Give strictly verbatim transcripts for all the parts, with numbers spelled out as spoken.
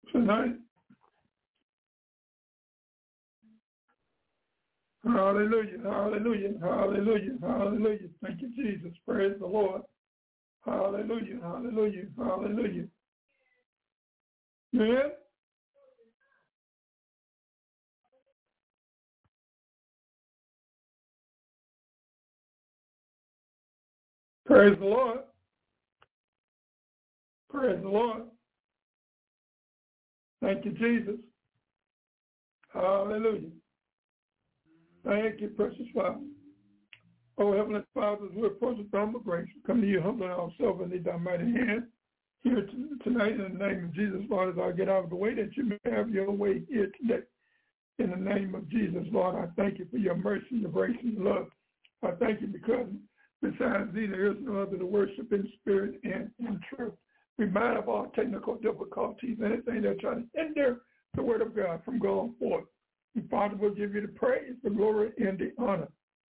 tonight. Hallelujah, hallelujah, hallelujah, hallelujah. Thank you, Jesus. Praise the Lord. Hallelujah, hallelujah, hallelujah. Amen. Praise the Lord. Praise the Lord. Thank you, Jesus. Hallelujah. Thank you, precious Father. Oh, Heavenly Father, as we approach the throne of grace, we come to you humbling ourselves in thy mighty hand here tonight in the name of Jesus, Lord, as I get out of the way that you may have your way here today. In the name of Jesus, Lord, I thank you for your mercy, your grace, and your love. I thank you because besides thee, there is no other to worship in spirit and in truth. We mind of all technical difficulties, anything that try to hinder the word of God from going forth. And Father, we'll give you the praise, the glory, and the honor.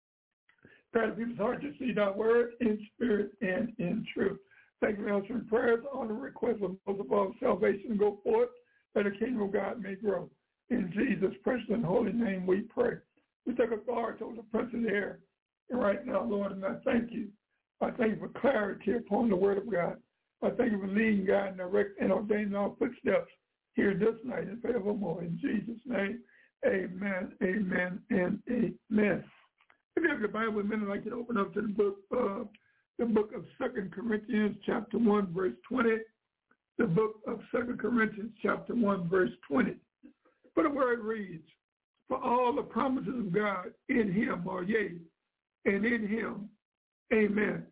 Pray that people's heart to see thy word in spirit and in truth. Thank you for answering prayers, honor, requests of most of all salvation to go forth, that the kingdom of God may grow. In Jesus' precious and holy name we pray. We take authority over the prince of the air. And right now, Lord, and I thank you. I thank you for clarity upon the word of God. I thank you for leading, guiding, direct, and ordaining our footsteps here this night and forevermore. In Jesus' name, amen, amen, and amen. If you have your Bible with me, I'd like you to open up to the book, uh, the book of Second Corinthians, chapter one, verse twenty. The book of Second Corinthians, chapter one, verse twenty. For the word reads, for all the promises of God in him are yea, and in him, amen,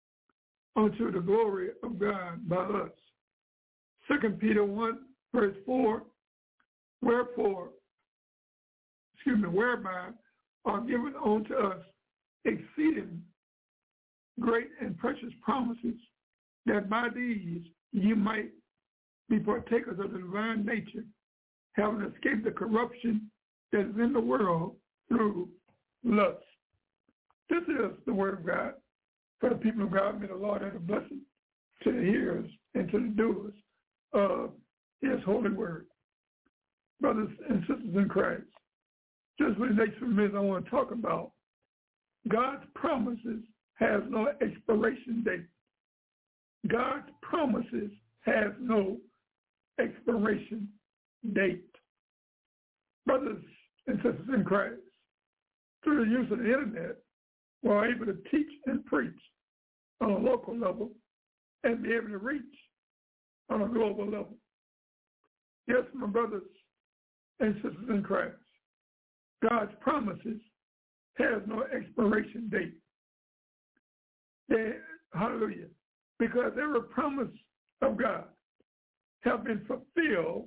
unto the glory of God by us. Second Peter one, verse four, wherefore, excuse me, whereby are given unto us exceeding great and precious promises, that by these you might be partakers of the divine nature, having escaped the corruption that is in the world through lust. This is the word of God for the people of God. May the Lord add a blessing to the hearers and to the doers of his holy word. Brothers and sisters in Christ, just for the next few minutes I want to talk about, God's promises have no expiration date. God's promises have no expiration date. Brothers and sisters in Christ, through the use of the internet, we're able to teach and preach on a local level and be able to reach on a global level. Yes, my brothers and sisters in Christ, God's promises have no expiration date. They, hallelujah, because every promise of God have been fulfilled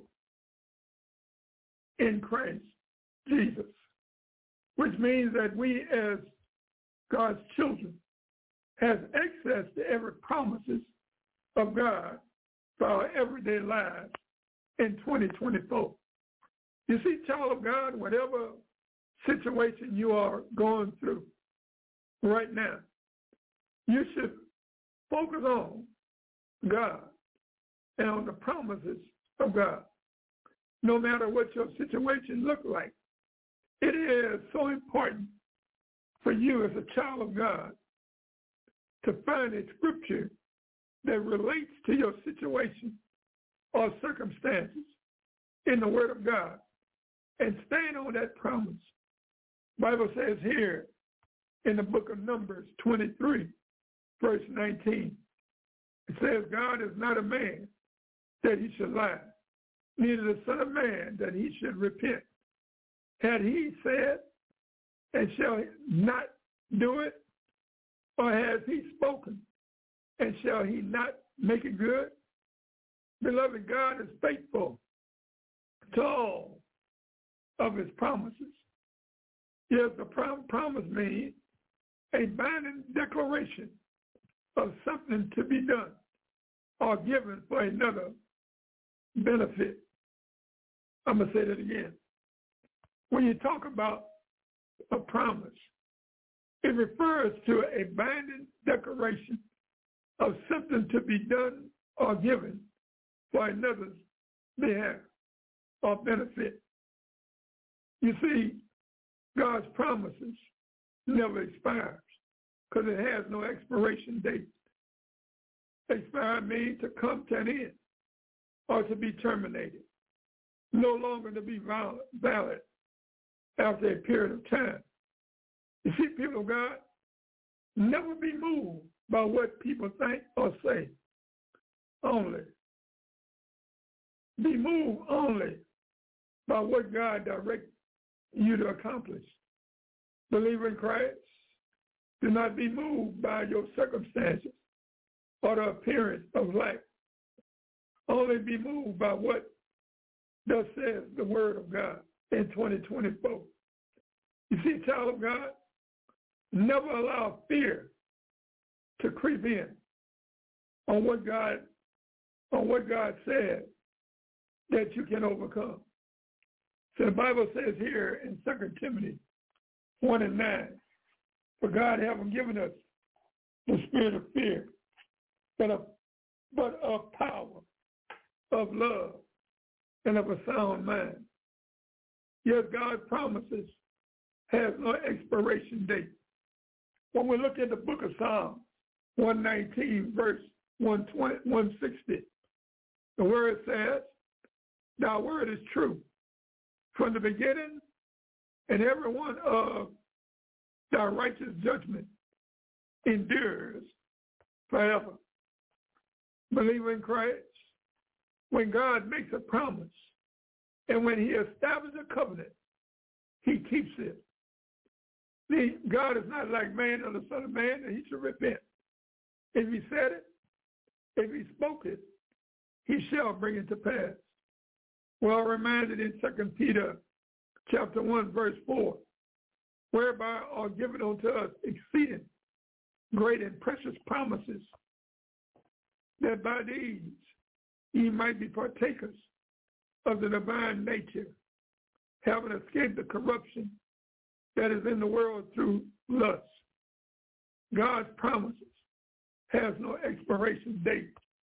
in Christ Jesus, which means that we as God's children have access to every promises of God for our everyday lives in twenty twenty-four. You see, child of God, whatever situation you are going through right now, you should focus on God and on the promises of God. No matter what your situation looks like, it is so important for you as a child of God to find a scripture that relates to your situation or circumstances in the Word of God and stand on that promise. The Bible says here in the book of Numbers twenty-three, verse nineteen, it says, God is not a man that he should lie, neither the Son of Man that he should repent. Had he said, and shall he not do it? Or has he spoken, and shall he not make it good? Beloved, God is faithful to all of his promises. Yes, the prom- promise means a binding declaration of something to be done or given for another benefit. I'm going to say that again. When you talk about a promise, it refers to a binding declaration of something to be done or given for another's behalf or benefit. You see, God's promises never expires because it has no expiration date. Expire means to come to an end or to be terminated, no longer to be valid after a period of time. You see, people of God, never be moved by what people think or say. Only. Be moved only by what God directs you to accomplish. Believer in Christ, do not be moved by your circumstances or the appearance of life. Only be moved by what thus says the word of God in twenty twenty-four. You see, child of God, never allow fear to creep in on what God on what God said that you can overcome. So the Bible says here in Second Timothy one and nine, for God haven't given us the spirit of fear, but of, but of power, of love, and of a sound mind. Yes, God's promises has no expiration date. When we look at the book of Psalms, one nineteen, verse one twenty, one sixty, the word says, thy word is true from the beginning, and every one of thy righteous judgment endures forever. Believer in Christ, when God makes a promise and when he establishes a covenant, he keeps it. See, God is not like man or the son of man that he should repent. If he said it, if he spoke it, he shall bring it to pass. Well reminded in Second Peter chapter one, verse four, whereby are given unto us exceeding great and precious promises, that by these ye might be partakers of the divine nature, having escaped the corruption that is in the world through lust. God's promises has no expiration date.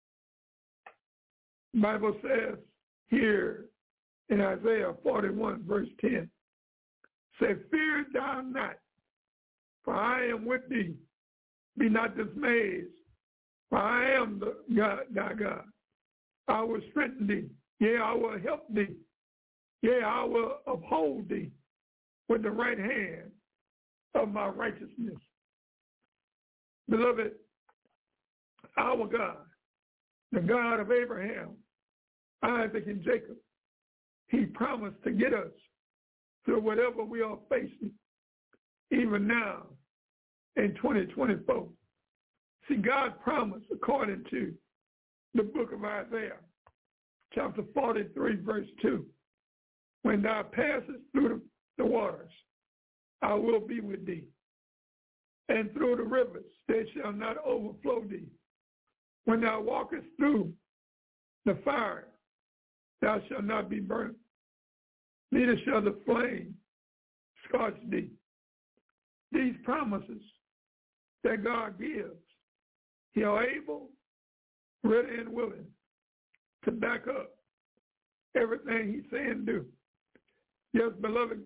The Bible says here in Isaiah forty-one, verse ten, say, fear thou not, for I am with thee. Be not dismayed, for I am the God, thy God. I will strengthen thee. Yea, I will help thee. Yea, I will uphold thee with the right hand of my righteousness. Beloved, our God, the God of Abraham, Isaac, and Jacob, he promised to get us through whatever we are facing, even now in twenty twenty-four. See, God promised, according to the book of Isaiah, chapter forty-three, verse two, when thou passest through the, the waters, I will be with thee. And through the rivers, they shall not overflow thee. When thou walkest through the fire, thou shalt not be burnt, neither shall the flame scorch thee. These promises that God gives, he are able, ready, and willing to back up everything he's saying do. Yes, beloved,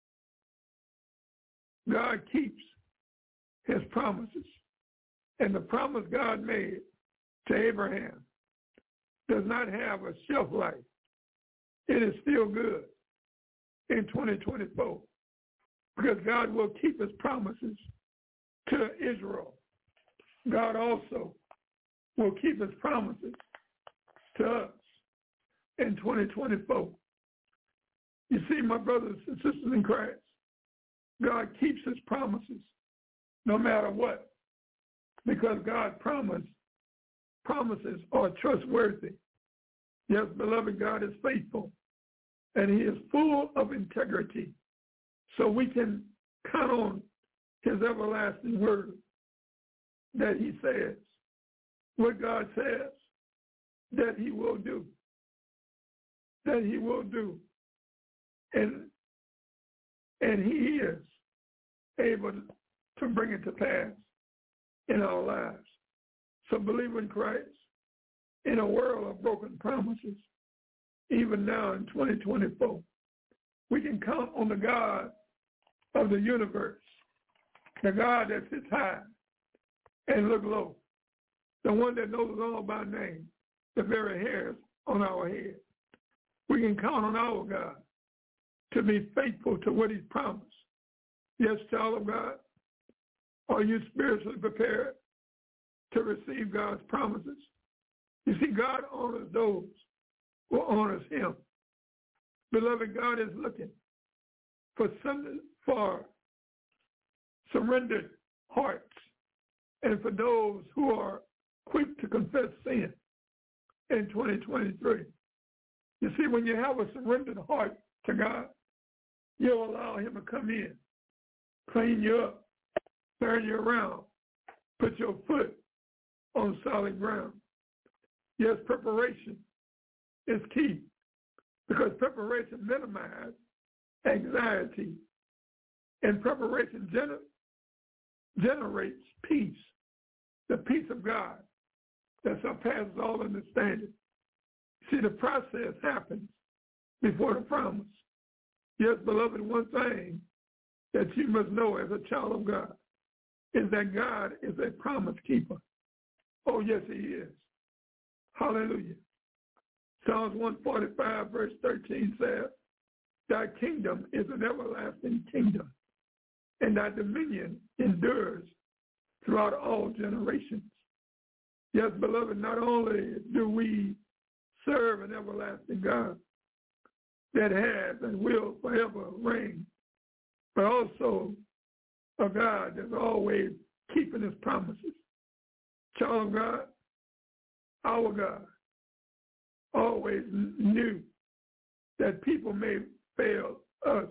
God keeps his promises. And the promise God made to Abraham does not have a shelf life. It is still good in twenty twenty-four because God will keep his promises to Israel. God also will keep his promises to us in twenty twenty-four. You see, my brothers and sisters in Christ, God keeps his promises no matter what, because God promised, promises are trustworthy. Yes, beloved, God is faithful, and he is full of integrity. So we can count on his everlasting word that he says, what God says that he will do, that he will do. And, and he is able to bring it to pass in our lives. So believe in Christ. In a world of broken promises, even now in twenty twenty-four. We can count on the God of the universe, the God that sits high and look low, the one that knows us all by name, the very hairs on our head. We can count on our God to be faithful to what he's promised. Yes, child of God, are you spiritually prepared to receive God's promises? You see, God honors those who honors him. Beloved, God is looking for some, for surrendered hearts and for those who are quick to confess sin in twenty twenty-three. You see, when you have a surrendered heart to God, you'll allow him to come in, clean you up, turn you around, put your foot on solid ground. Yes, preparation is key because preparation minimizes anxiety and preparation gener- generates peace, the peace of God that surpasses all understanding. See, the process happens before the promise. Yes, beloved, one thing that you must know as a child of God is that God is a promise keeper. Oh, yes, he is. Hallelujah. Psalms one forty-five, verse thirteen says, thy kingdom is an everlasting kingdom, and thy dominion endures throughout all generations. Yes, beloved, not only do we serve an everlasting God that has and will forever reign, but also a God that's always keeping his promises. Child of God, our God always knew that people may fail us.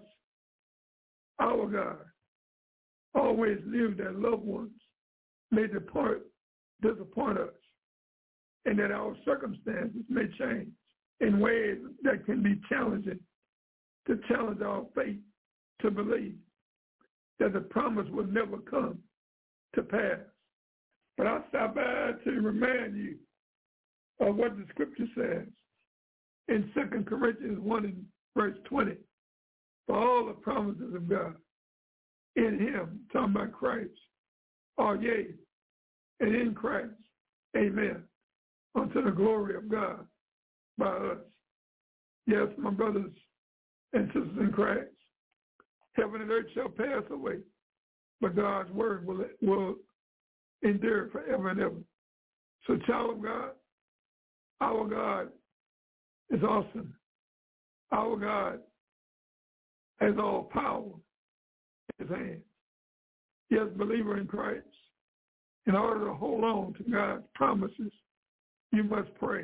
Our God always knew that loved ones may depart, disappoint us, and that our circumstances may change in ways that can be challenging, to challenge our faith to believe that the promise will never come to pass. But I stop by to remind you of what the scripture says in Second Corinthians one and verse twenty. For all the promises of God in him, talking about Christ, are yea, and in Christ, amen, unto the glory of God by us. Yes, my brothers and sisters in Christ, heaven and earth shall pass away, but God's word will, will endure forever and ever. So, child of God, our God is awesome. Our God has all power in his hands. Yes, believer in Christ, in order to hold on to God's promises, you must pray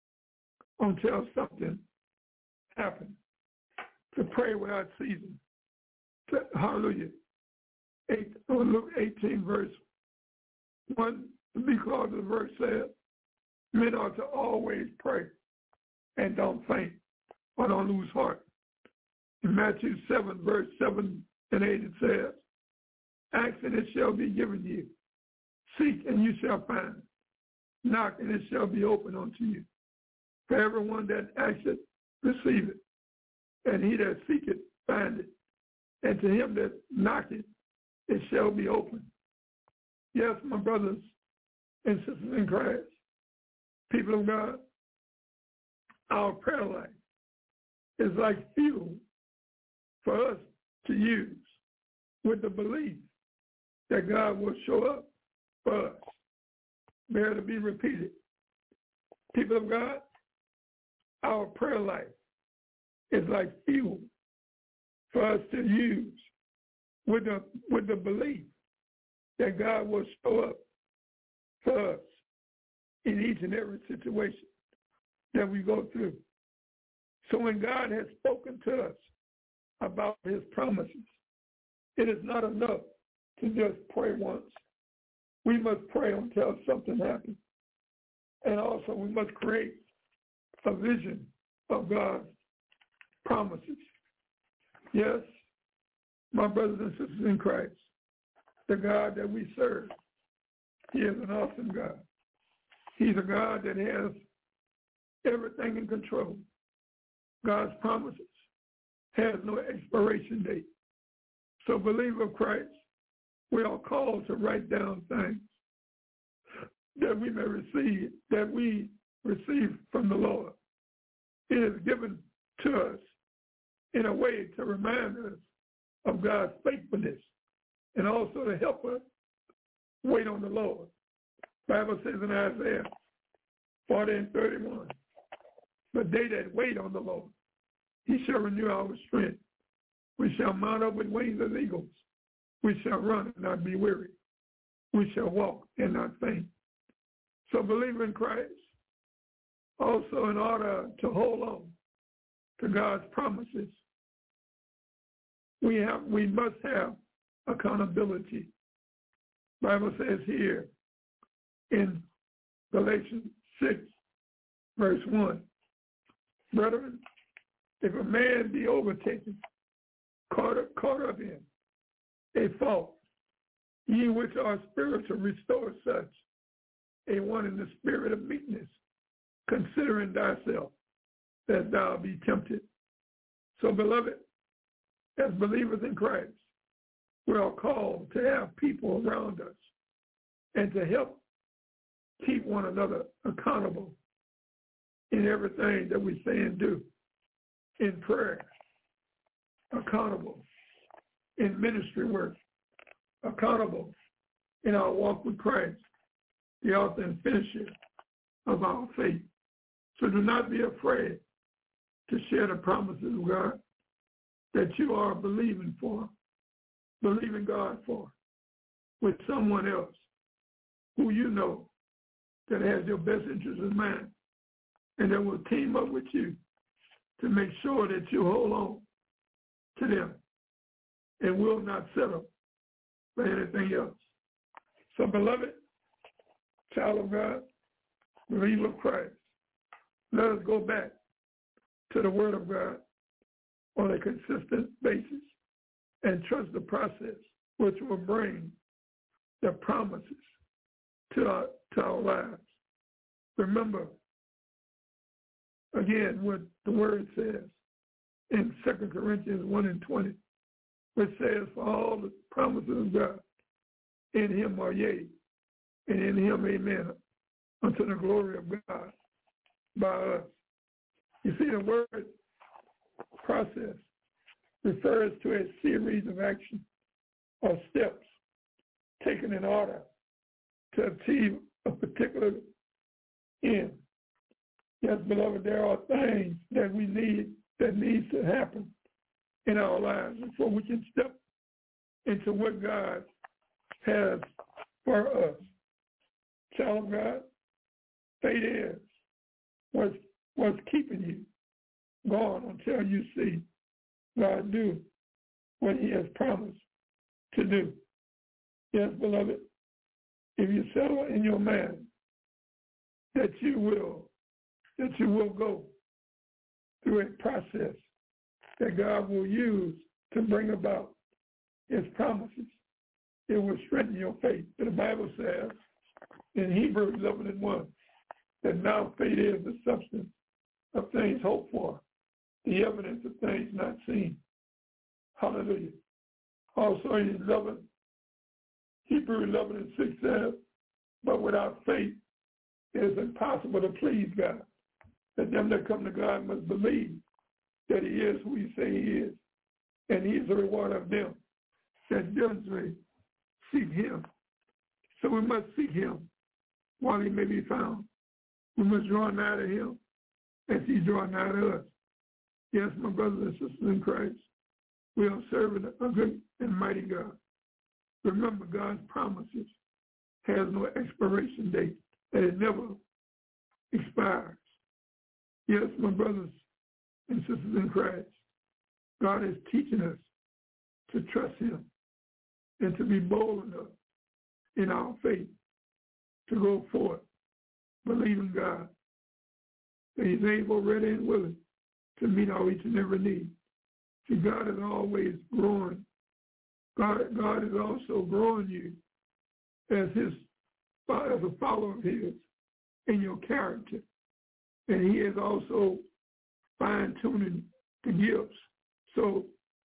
until something happens. To pray without ceasing. To, hallelujah. Eight, Luke eighteen, verse one, because the verse says, men are to always pray and don't faint or don't lose heart. In Matthew seven, verse seven and eight, it says, ask and it shall be given you. Seek and you shall find. Knock and it shall be opened unto you. For everyone that asketh, receive it. And he that seeketh, find it. And to him that knocketh, it shall be opened. Yes, my brothers and sisters in Christ, people of God, our prayer life is like fuel for us to use with the belief that God will show up for us. Bear to be repeated. People of God, our prayer life is like fuel for us to use with the, with the belief that God will show up for us in each and every situation that we go through. So when God has spoken to us about his promises, it is not enough to just pray once. We must pray until something happens. And also we must create a vision of God's promises. Yes, my brothers and sisters in Christ, the God that we serve, he is an awesome God. He's a God that has everything in control. God's promises has no expiration date. So, believer of Christ, we are called to write down things that we may receive, that we receive from the Lord. It is given to us in a way to remind us of God's faithfulness and also to help us wait on the Lord. The Bible says in Isaiah forty and thirty-one, but they that wait on the Lord, he shall renew our strength. We shall mount up with wings as eagles. We shall run and not be weary. We shall walk and not faint. So believe in Christ. Also, in order to hold on to God's promises, we have we must have accountability. The Bible says here in Galatians six, verse one, brethren, if a man be overtaken, caught up, caught up in a fault, ye which are spiritual, restore such a one in the spirit of meekness, considering thyself, that thou be tempted. So, beloved, as believers in Christ, we are called to have people around us and to help keep one another accountable in everything that we say and do, in prayer, accountable in ministry work, accountable in our walk with Christ, the author and finisher of our faith. So do not be afraid to share the promises of God that you are believing for, believing God for, with someone else who you know that has your best interest in mind and that will team up with you to make sure that you hold on to them and will not settle for anything else. So, beloved, child of God, believer of Christ, let us go back to the Word of God on a consistent basis and trust the process which will bring the promises to our, to our lives. Remember, again, what the Word says in Second Corinthians one and twenty, which says, for all the promises of God in him are yea, and in him amen, unto the glory of God by us. You see, the word process refers to a series of actions or steps taken in order to achieve a particular end. Yes, beloved, there are things that we need, that needs to happen in our lives before we can step into what God has for us. Child of God, faith is what's, what's keeping you going until you see God do what he has promised to do. Yes, beloved, if you settle in your mind that you will, that you will go through a process that God will use to bring about his promises, it will strengthen your faith. But the Bible says in Hebrews eleven and one that now faith is the substance of things hoped for, the evidence of things not seen. Hallelujah. Also in eleven, Hebrews eleven and six says, but without faith it is impossible to please God. That them that come to God must believe that he is who he say he is, and he is the reward of them that diligently seek him. So we must seek him while he may be found. We must draw nigh to him as he draw nigh to us. Yes, my brothers and sisters in Christ, we are serving a good and mighty God. Remember, God's promises has no expiration date, and it never expires. Yes, my brothers and sisters in Christ, God is teaching us to trust him and to be bold enough in our faith to go forth, believing God that he's able, ready, and willing to meet our each and every need. See, God is always growing. God, God is also growing you as his, as a follower of his in your character. And he is also fine-tuning the gifts. So,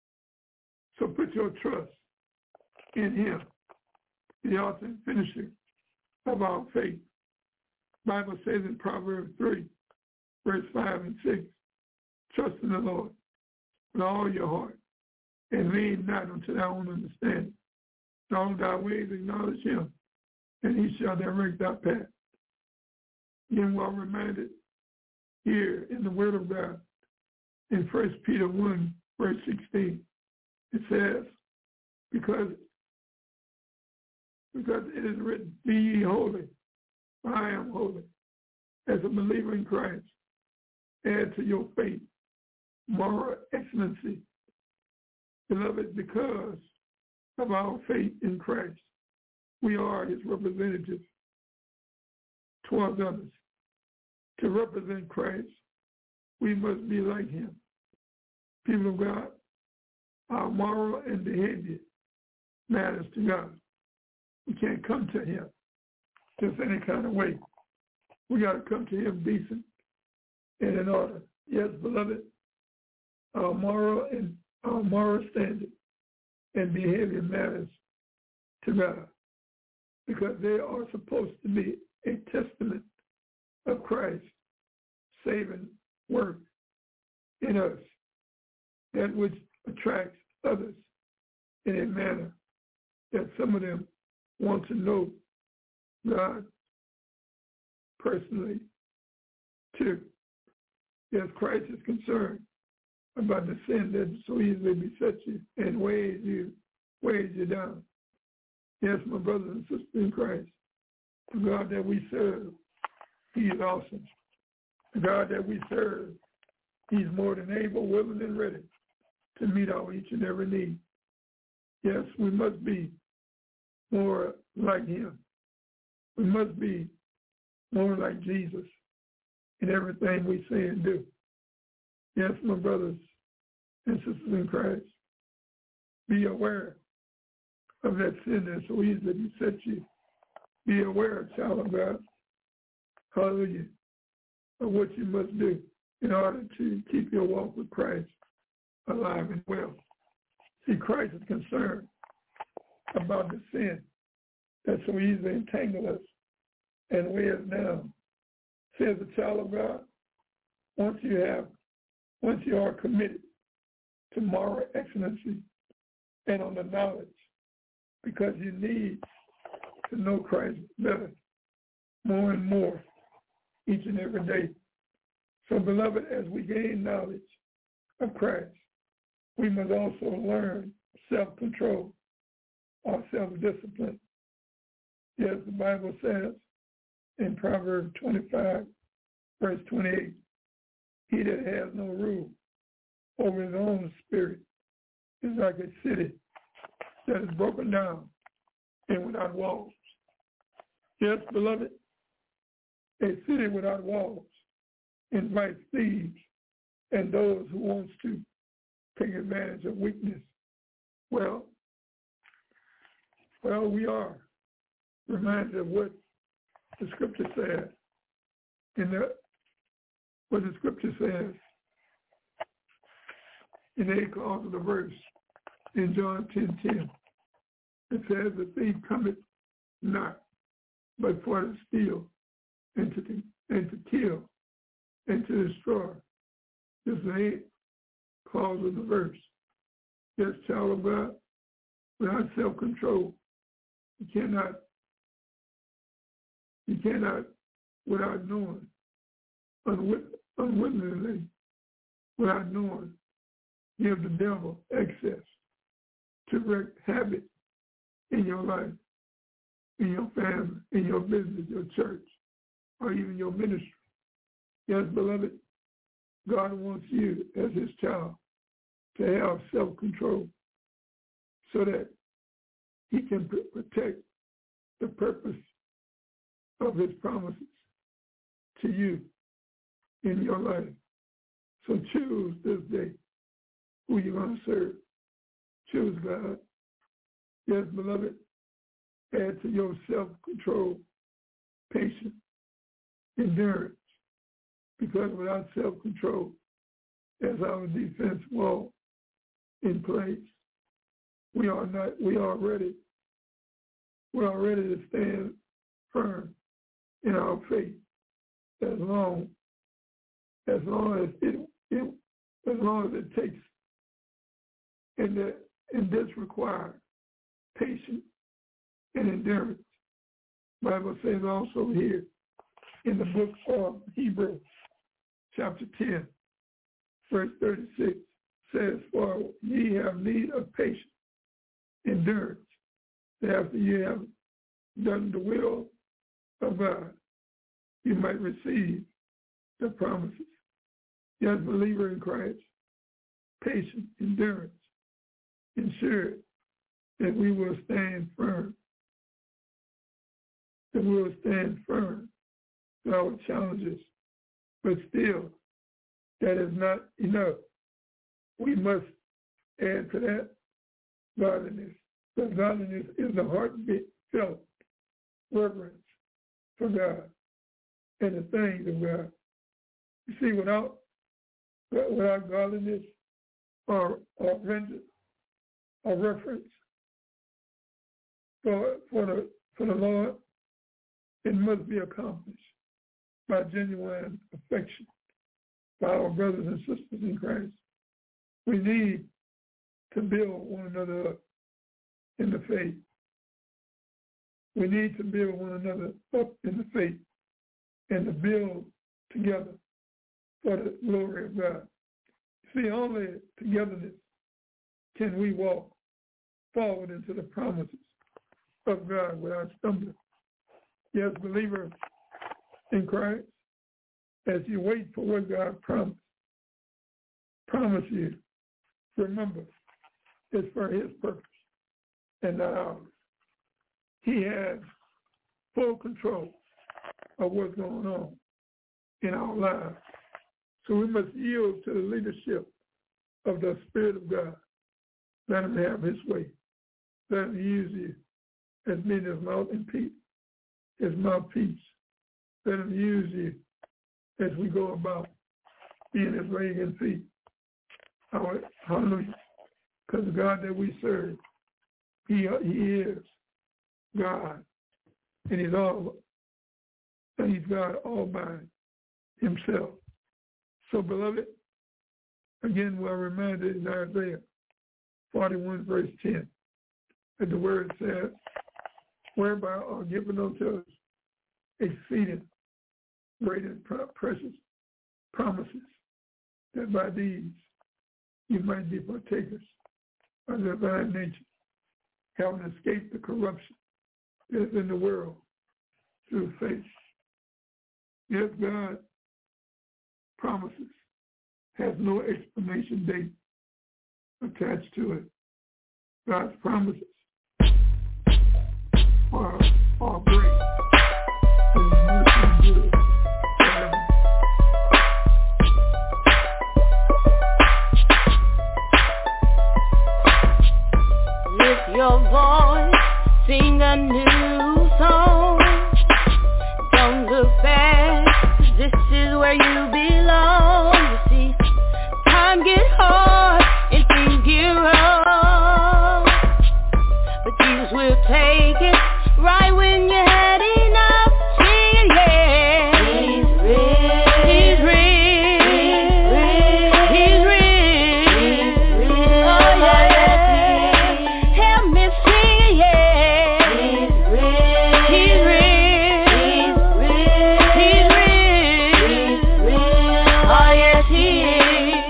so put your trust in him, the author and finisher of our faith. The Bible says in Proverbs three, verse five and six, trust in the Lord with all your heart, and lean not unto thy own understanding. In all thy ways acknowledge him, and he shall direct thy path. Again, we're reminded here in the Word of God, in First Peter one, verse sixteen, it says, because, because it is written, be ye holy, for I am holy. As a believer in Christ, add to your faith moral excellency. Beloved, because of our faith in Christ, we are his representatives towards others. To represent Christ, we must be like him. People of God, our moral and behavior matters to God. We can't come to him just any kind of way. We got to come to him decent and in order. Yes, beloved, our moral and our moral standard and behavior matters to God, because they are supposed to be a testament of Christ's saving work in us, that which attracts others in a manner that some of them want to know God personally too. Yes, Christ is concerned about the sin that so easily besets you and weighs you, weighs you down. Yes, my brothers and sisters in Christ, the God that we serve, he is awesome. The God that we serve, he's more than able, willing, and ready to meet our each and every need. Yes, we must be more like him. We must be more like Jesus in everything we say and do. Yes, my brothers and sisters in Christ, be aware of that sin that so easily besets you. Be aware, child of God, hallelujah, of what you must do in order to keep your walk with Christ alive and well. See, Christ is concerned about the sin that so easily entangles us and weigh us down. Says the child of God, once you have, once you are committed to moral excellency and on the knowledge, because you need to know Christ better, more and more, each and every day. So, beloved, as we gain knowledge of Christ, we must also learn self-control or self-discipline. Yes, the Bible says in Proverbs twenty-five, verse twenty-eight, he that has no rule over his own spirit is like a city that is broken down and without walls. Yes, beloved, a city without walls invites thieves and those who wants to take advantage of weakness. Well, well, we are reminded of what the scripture says. In the, what the scripture says in the eighth clause of the verse in John ten ten. It says, the thief cometh not, but for to steal and to, and to kill and to destroy. This is the eighth clause of the verse. Yes, child of God, without self-control, you cannot, you cannot, without knowing, unwit- unwittingly, without knowing, give the devil access to wreak havoc in your life, in your family, in your business, your church, or even your ministry. Yes, beloved, God wants you as his child to have self-control so that he can protect the purpose of his promises to you in your life. So choose this day who you're going to serve. Choose God. Yes, beloved, add to your self-control, patience, endurance, because without self-control, as our defense wall in place. We are not. We are ready. We are ready to stand firm in our faith, as long as long as it, it as long as it takes, and that and this requires patience and endurance. The Bible says also here in the book of Hebrews, chapter ten, verse thirty-six, says, "For ye have need of patience, endurance, that after ye have done the will of God, you might receive the promises." Yes, believer in Christ, patience, endurance, ensure that we will stand firm, that we will stand firm to our challenges, but still, that is not enough. We must add to that godliness. Because godliness is the heartfelt reverence for God and the things of God. You see, without without godliness or, or vengeance or reference for for the for the Lord, it must be accomplished by genuine affection by our brothers and sisters in Christ. We need to build one another up in the faith. We need to build one another up in the faith and to build together for the glory of God. See, only togetherness can we walk forward into the promises of God without stumbling. Yes, believer in Christ, as you wait for what God promised, promise you, remember, it's for his purpose and not ours. He has full control of what's going on in our lives. So we must yield to the leadership of the Spirit of God. Let him have his way. Let him use you as being his mouthpiece, his mouthpiece. Let him use you as we go about being his legs and feet. Hallelujah. Because the God that we serve, he, he is God. And he's all and he's God all by himself. So, beloved, again, we're reminded in Isaiah forty-one, verse ten, that the word says, "Whereby are given unto us exceeding great and precious promises, that by these you might be partakers of the divine nature, having escaped the corruption that is in the world through faith." Yes, God promises has no expiration date attached to it. God's promises are, are great and mercy good forever. Lift your voice, sing a new song. Don't look back, this is where you belong. You see, time get hard and things get rough, but Jesus will take it right when you had enough. Sing it, yeah. He's real. He's real. He's real. He's real. Oh yeah. Help me sing it, yeah. He's real. He's real. He's real. He's real. Oh yes, he is.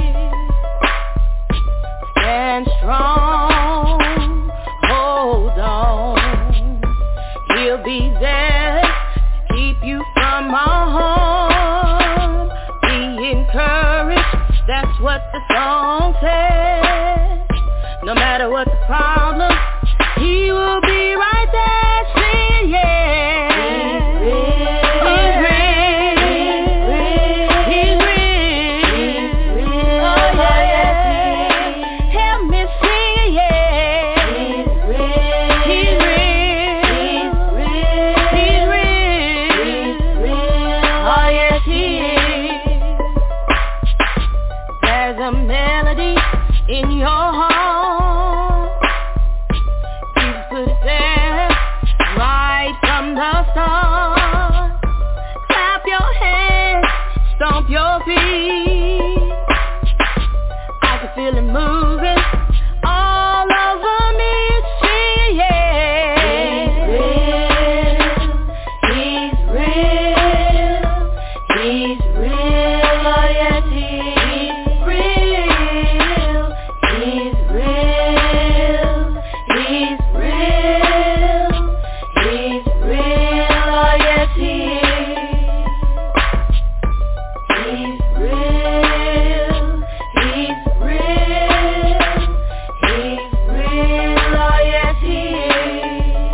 Stand strong. Hold on. He'll be there to keep you from all harm. Be encouraged, that's what the song says. No matter what the problem, he will be right there. Sing, yeah. He's real. He's real. Oh yeah. Help me sing, yeah. He's real. He's real. Oh yes, he is. There's a in your heart. Jesus put it there right from the start. Clap your hands, stomp your feet. I can feel it moving all over me. It's free, yeah. He's real. He's real. He's real. Oh yes, he's real. He's real. He's real. He's real. Oh yes, he is. He's real. He's real. He's real. Oh yes, he is.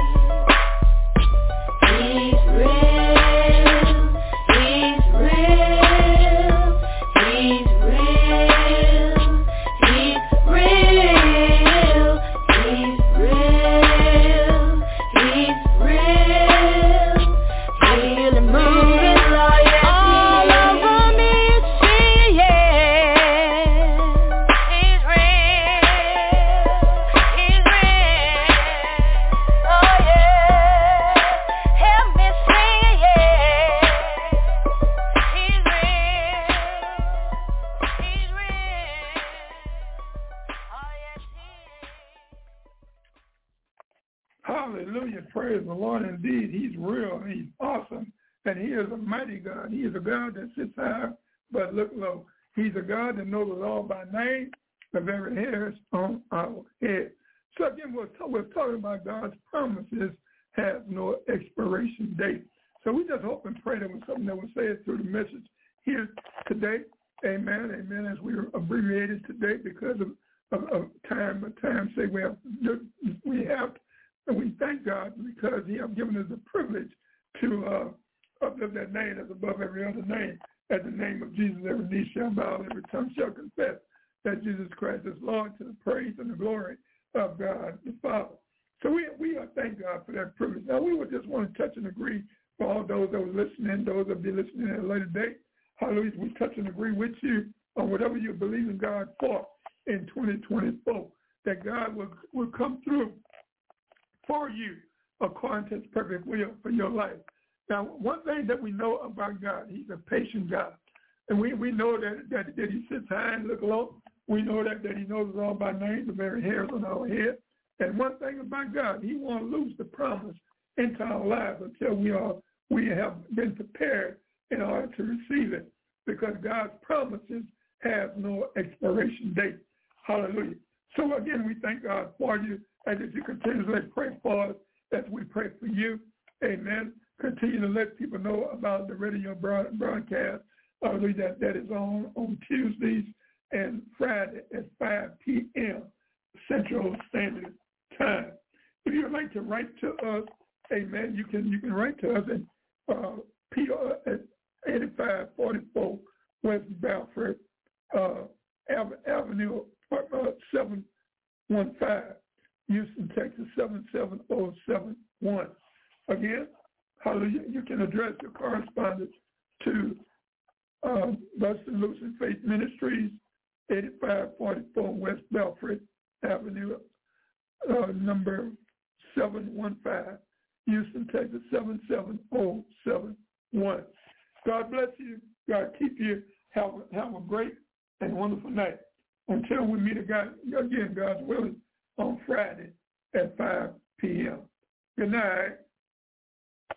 He's real. He's real. He's real. He's real. He's real. He's real. I feel it moving all over me. It's free, yeah. He's real. He's real. Oh yeah. Help me sing, yeah. He's real. He's real. Oh yes, he is. Hallelujah. Praise the Lord. Indeed, he's real. He's awesome. And he is a mighty God. He is a God that sits high but look low. He's a God that knows us all by name, the very hairs on our head. So again, we're, we're talking about God's promises have no expiration date. So we just hope and pray that was something that was said through the message here today. Amen. Amen. As we abbreviated today because of, of, of time, but time say we have we have and we thank God because he has given us the privilege to uh, uplift that name that's above every other name. At the name of Jesus, every knee shall bow, every tongue shall confess that Jesus Christ is Lord, to the praise and the glory of God the Father. So we we uh, thank God for that privilege. Now we would just want to touch and agree for all those that were listening, those that will be listening at a later date. Hallelujah. We touch and agree with you on whatever you believe in God for in twenty twenty-four, that God will, will come through for you according to his perfect will for your life. Now, one thing that we know about God, he's a patient God. And we, we know that, that that he sits high and looks low. We know that, that he knows us all by name, the very hairs on our head. And one thing about God, he won't lose the promise into our lives until we are we have been prepared in order to receive it, because God's promises have no expiration date. Hallelujah. So again, we thank God for you, and as you continuously pray for us, as we pray for you. Amen. Continue to let people know about the radio broadcast uh, that, that is on on Tuesdays and Friday at five p.m. Central Standard Time. If you would like to write to us, amen, you can you can write to us at uh, P O at eighty-five forty-four West Belford uh, Avenue, uh, seven one five, Houston, Texas, seven seven zero seven one. Again, hallelujah, you can address your correspondence to uh, Blessed and Lucid Faith Ministries, eighty-five forty-four West Belford Avenue, uh, number seven one five, Houston, Texas, seven seven zero seven one. God bless you. God keep you. Have, have a great and wonderful night. Until we meet again, God's willing, on Friday at five p.m. Good night.